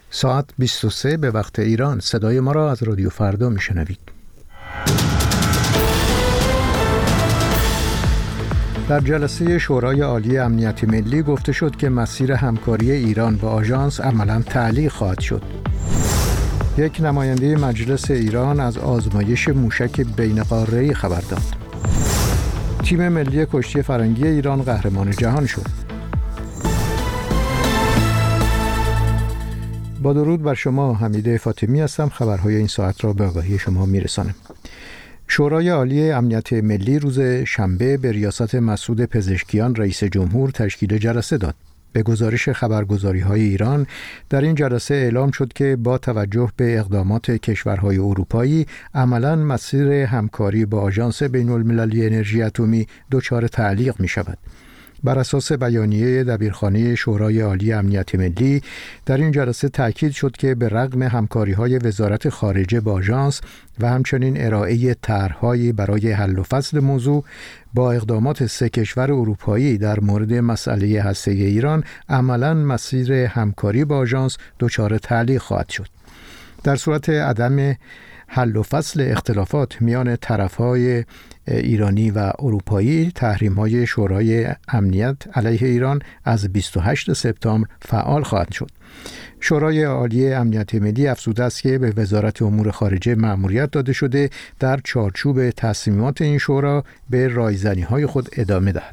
ساعت 23 به وقت ایران. صدای ما را از رادیو فردا میشنوید. در جلسه شورای عالی امنیت ملی گفته شد که مسیر همکاری ایران با آژانس عملاً تعلیق خواهد شد. یک نماینده مجلس ایران از آزمایش موشک بین‌قاره‌ای خبر داد. تیم ملی کشتی فرنگی ایران قهرمان جهان شد. با درود بر شما، حمیده فاطمی هستم. خبرهای این ساعت را به آگاهی شما میرسانم. شورای عالی امنیت ملی روز شنبه به ریاست مسعود پزشکیان رئیس جمهور تشکیل جلسه داد. به گزارش خبرگزاری‌های ایران در این جلسه اعلام شد که با توجه به اقدامات کشورهای اروپایی عملاً مسیر همکاری با آژانس بین‌المللی انرژی اتمی دچار تعلیق می‌شود. بر اساس بیانیه دبیرخانه شورای عالی امنیت ملی در این جلسه تاکید شد که به رغم همکاری‌های وزارت خارجه با آژانس و همچنین ارائه طرح‌هایی برای حل و فصل موضوع، با اقدامات 3 کشور اروپایی در مورد مسئله هسته‌ای ایران عملاً مسیر همکاری با آژانس دچار تعلیق خواهد شد. در صورت عدم حل و فصل اختلافات میان طرف‌های ایرانی و اروپایی، تحریم‌های شورای امنیت علیه ایران از 28 سپتامبر فعال خواهد شد. شورای عالی امنیت ملی افزوده است که به وزارت امور خارجه مأموریت داده شده در چارچوب تصمیمات این شورا به رایزنی‌های خود ادامه دهد.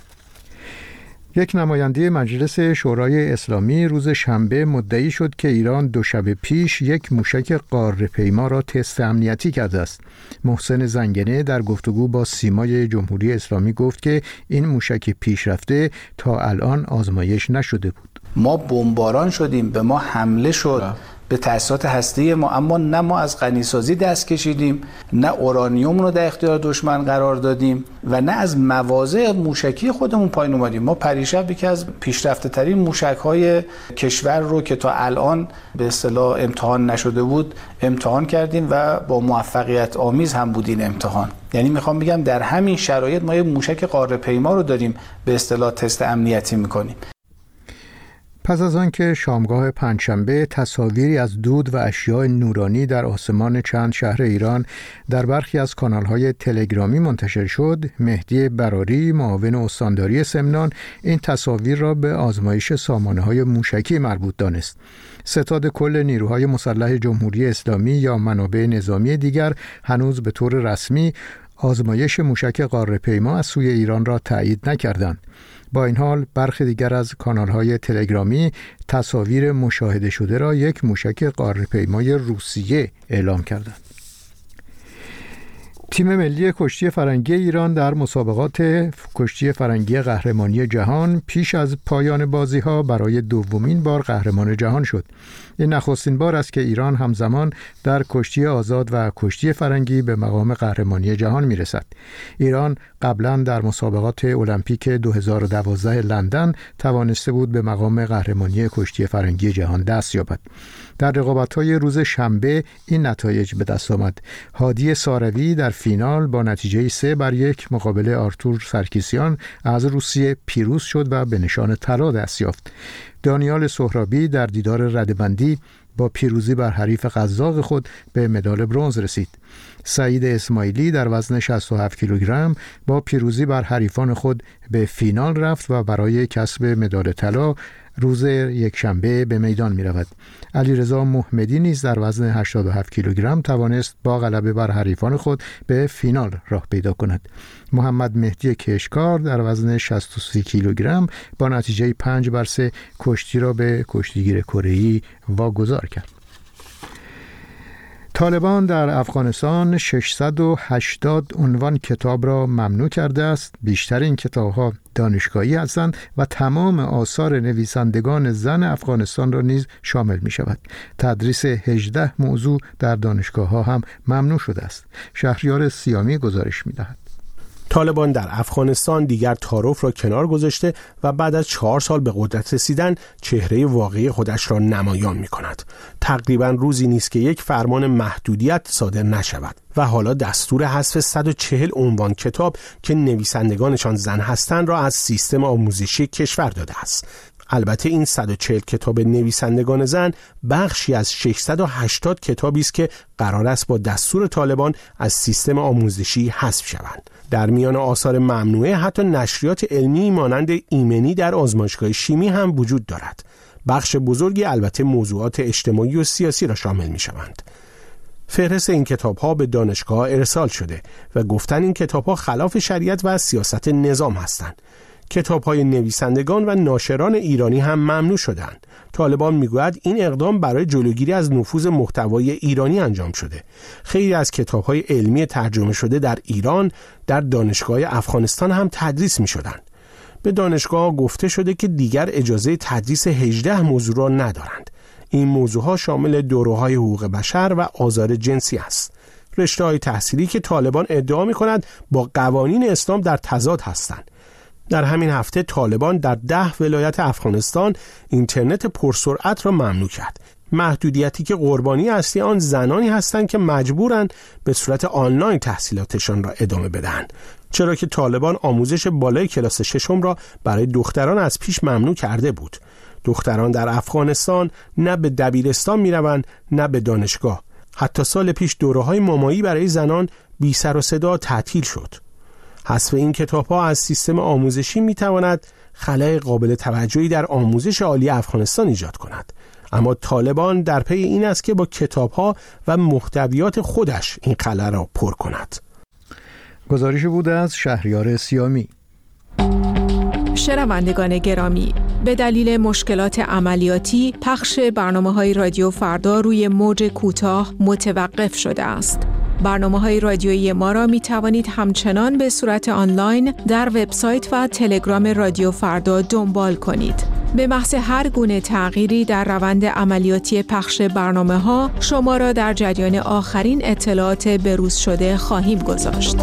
یک نماینده مجلس شورای اسلامی روز شنبه مدعی شد که ایران 2 شب پیش یک موشک قاره‌پیما را تست امنیتی کرده است. محسن زنگنه در گفتگو با سیمای جمهوری اسلامی گفت که این موشک پیشرفته تا الان آزمایش نشده بود. ما بمباران شدیم، به ما حمله شد به تأسیسات هسته‌ای ما، اما نه ما از غنیسازی دست کشیدیم، نه اورانیوم رو در اختیار دشمن قرار دادیم و نه از مواضع موشکی خودمون پایین اومدیم. ما پریشب یکی از پیشرفته ترین موشک‌های کشور رو که تا الان به اصطلاح امتحان نشده بود امتحان کردیم و با موفقیت آمیز هم بود این امتحان. یعنی میخوام بگم در همین شرایط ما یه موشک قاره‌پیما رو داریم به اصطلاح تست امنیتی میکنیم. پس از آنکه شامگاه پنجشنبه تصاویری از دود و اشیاء نورانی در آسمان چند شهر ایران در برخی از کانال‌های تلگرامی منتشر شد، مهدی براری معاون استانداری سمنان این تصاویر را به آزمایش سامانه‌های موشکی مربوط دانست. ستاد کل نیروهای مسلح جمهوری اسلامی یا منابع نظامی دیگر هنوز به طور رسمی آزمایش موشک قاره‌پیما از سوی ایران را تایید نکردند. با این حال برخی دیگر از کانال‌های تلگرامی تصاویر مشاهده شده را یک موشک قاره‌پیمای روسیه اعلام کردند. تیم ملی کشتی فرنگی ایران در مسابقات کشتی فرنگی قهرمانی جهان پیش از پایان بازی‌ها برای دومین بار قهرمان جهان شد. این نخستین بار است که ایران همزمان در کشتی آزاد و کشتی فرنگی به مقام قهرمانی جهان می‌رسد. ایران قبلا در مسابقات المپیک 2012 لندن توانسته بود به مقام قهرمانی کشتی فرنگی جهان دست یابد. در رقابت‌های روز شنبه این نتایج به دست آمد. هادی ساروی در فینال با نتیجه 3-1 مقابل آرتور سرکیسیان از روسیه پیروز شد و به نشان طلا دست یافت. دانیال سهرابی در دیدار رده‌بندی با پیروزی بر حریف قزاق خود به مدال برنز رسید. سعید اسماعیلی در وزن 67 کیلوگرم با پیروزی بر حریفان خود به فینال رفت و برای کسب مدال طلا روز یکشنبه به میدان می رود. علیرضا محمدی نیز در وزن 87 کیلوگرم توانست با غلبه بر حریفان خود به فینال راه پیدا کند. محمد مهدی کشکار در وزن 63 کیلوگرم با نتیجه 5-3 کشتی را به کشتیگیر کره‌ای واگذار کرد. طالبان در افغانستان 680 عنوان کتاب را ممنوع کرده است. بیشتر این کتاب‌ها دانشگاهی هستند و تمام آثار نویسندگان زن افغانستان را نیز شامل می شود. تدریس 18 موضوع در دانشگاه‌ها هم ممنوع شده است. شهریار سیامی گزارش می دهد. طالبان در افغانستان دیگر تعارف را کنار گذاشته و بعد از 4 سال به قدرت رسیدن چهره واقعی خودش را نمایان می کند. تقریبا روزی نیست که یک فرمان محدودیت صادر نشود و حالا دستور حذف 140 عنوان کتاب که نویسندگانشان زن هستند را از سیستم آموزشی کشور داده است. البته این 140 کتاب نویسندگان زن بخشی از 680 کتابی است که قرار است با دستور طالبان از سیستم آموزشی حذف شوند. در میان آثار ممنوعه حتی نشریات علمی مانند ایمنی در آزمایشگاه شیمی هم وجود دارد. بخش بزرگی البته موضوعات اجتماعی و سیاسی را شامل می شوند. فهرست این کتاب‌ها به دانشگاه ارسال شده و گفتن این کتاب‌ها خلاف شریعت و سیاست نظام هستند. کتاب‌های نویسندگان و ناشران ایرانی هم ممنوع شدند. طالبان میگوید این اقدام برای جلوگیری از نفوذ محتوای ایرانی انجام شده. خیلی از کتاب‌های علمی ترجمه شده در ایران در دانشگاه افغانستان هم تدریس می‌شدند. به دانشگاه گفته شده که دیگر اجازه تدریس 18 موضوع را ندارند. این موضوعها شامل دوره‌های حقوق بشر و آزار جنسی است. رشته‌های تحصیلی که طالبان ادعا می‌کند با قوانین اسلام در تضاد هستند. در همین هفته طالبان در 10 ولایت افغانستان اینترنت پرسرعت را ممنوع کرد. محدودیتی که قربانی اصلی آن زنانی هستند که مجبورند به صورت آنلاین تحصیلاتشان را ادامه بدهند، چرا که طالبان آموزش بالای کلاس 6 را برای دختران از پیش ممنوع کرده بود. دختران در افغانستان نه به دبیرستان میروند نه به دانشگاه. حتی سال پیش دوره‌های مامایی برای زنان بی سر و صدا تعطیل شد. حذف این کتاب‌ها از سیستم آموزشی می‌تواند خلأ قابل توجهی در آموزش عالی افغانستان ایجاد کند. اما طالبان در پی این است که با کتاب‌ها و محتویات خودش این خلأ را پر کند. گزارشی بوده از شهریار سیامی. شنوندگان گرامی، به دلیل مشکلات عملیاتی پخش برنامه‌های رادیو فردا روی موج کوتاه متوقف شده است. برنامه‌های رادیویی ما را می توانید همچنان به صورت آنلاین در وبسایت و تلگرام رادیو فردا دنبال کنید. به محض هر گونه تغییری در روند عملیاتی پخش برنامه‌ها شما را در جریان آخرین اطلاعات بروز شده خواهیم گذاشت.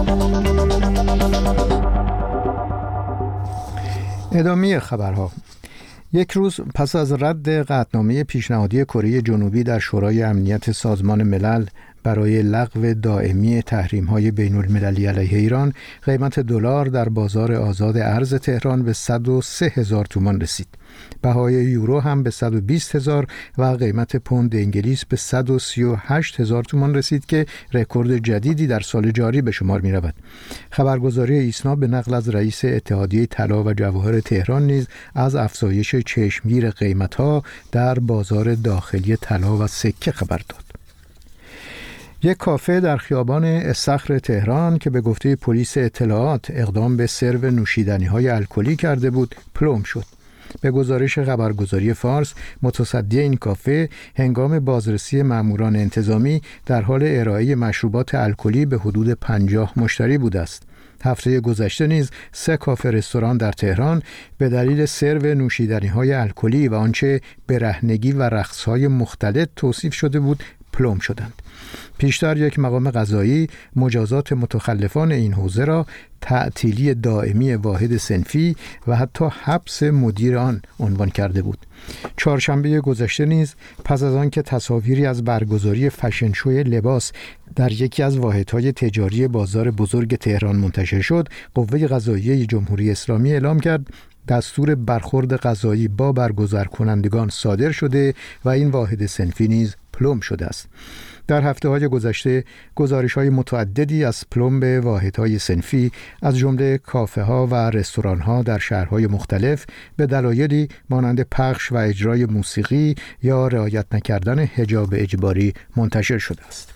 ادامه خبرها. یک روز پس از رد قطعنامه پیشنهادی کره جنوبی در شورای امنیت سازمان ملل برای لغو دائمی تحریم‌های بین‌المللی علیه ایران، قیمت دلار در بازار آزاد ارز تهران به 103,000 تومان رسید. بهای یورو هم به 120,000 و قیمت پوند انگلیس به 138,000 تومان رسید که رکورد جدیدی در سال جاری به شمار می‌رود. خبرگزاری ایسنا به نقل از رئیس اتحادیه طلا و جواهر تهران نیز از افزایش چشمگیر قیمت‌ها در بازار داخلی طلا و سکه خبر داد. یک کافه در خیابان استخر تهران که به گفته پلیس اطلاعات اقدام به سرو نوشیدنی‌های الکلی کرده بود، پلم شد. به گزارش خبرگزاری فارس، متصدی این کافه هنگام بازرسی ماموران انتظامی در حال ارائه مشروبات الکلی به حدود 50 مشتری بوده است. هفته گذشته نیز 3 کافه رستوران در تهران به دلیل سرو نوشیدنی‌های الکلی و آنچه برهنگی و رقص‌های مختلط توصیف شده بود، پلم شدند. پیشتر یک مقام قضایی مجازات متخلفان این حوزه را تعطیلی دائمی واحد صنفی و حتی حبس مدیر آن عنوان کرده بود. چهارشنبه گذشته نیز پس از آنکه تصاویری از برگزاری فشن شوی لباس در یکی از واحدهای تجاری بازار بزرگ تهران منتشر شد، قوه قضاییه جمهوری اسلامی اعلام کرد دستور برخورد قضایی با برگزار کنندگان صادر شده و این واحد صنفی نیز پلم شده است. در هفته‌های گذشته گزارش‌های متعددی از پلم به واحدهای صنفی از جمله کافه‌ها و رستوران‌ها در شهرهای مختلف به دلایلی مانند پخش و اجرای موسیقی یا رعایت نکردن حجاب اجباری منتشر شده است.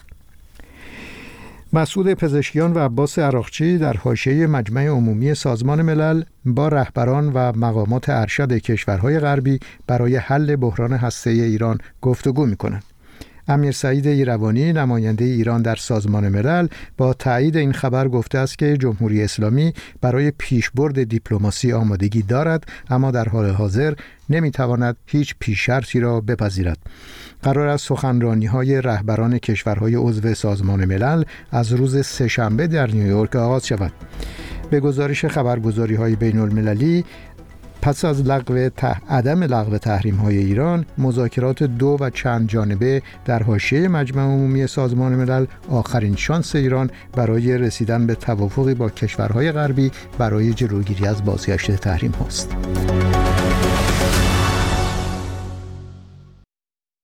مسعود پزشکیان و عباس عراقچی در حاشیه مجمع عمومی سازمان ملل با رهبران و مقامات ارشد کشورهای غربی برای حل بحران هسته‌ای ایران گفتگو می‌کنند. امیر سعید ایروانی نماینده ایران در سازمان ملل با تایید این خبر گفته است که جمهوری اسلامی برای پیشبرد دیپلماسی آمادگی دارد، اما در حال حاضر نمیتواند هیچ پیش‌شرطی را بپذیرد. قرار است سخنرانی‌های رهبران کشورهای عضو سازمان ملل از روز سه‌شنبه در نیویورک آغاز شود. به گزارش خبرگزاری‌های بین‌المللی، پس از عدم لغو تحریم‌های ایران، مذاکرات 2 و چند جانبه در حاشیه مجمع عمومی سازمان ملل آخرین شانس ایران برای رسیدن به توافقی با کشورهای غربی برای جلوگیری از بازگشت تحریم هاست.